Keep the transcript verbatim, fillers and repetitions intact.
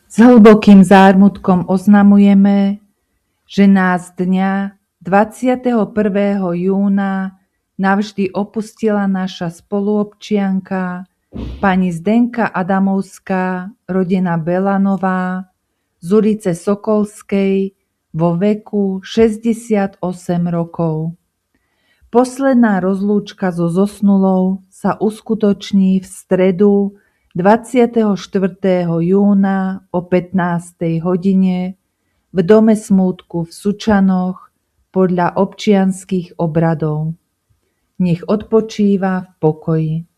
S hlbokým zármutkom oznamujeme, že nás dňa dvadsiateho prvého júna navždy opustila naša spoluobčianka pani Zdenka Adamovská, rodená Belanová, z ulice Sokolskej vo veku šesťdesiatosem rokov. Posledná rozlúčka so zosnulou sa uskutoční v stredu dvadsiateho štvrtého júna o pätnástej hodine v Dome smútku v Sučanoch podľa občianskych obradov. Nech odpočíva v pokoji.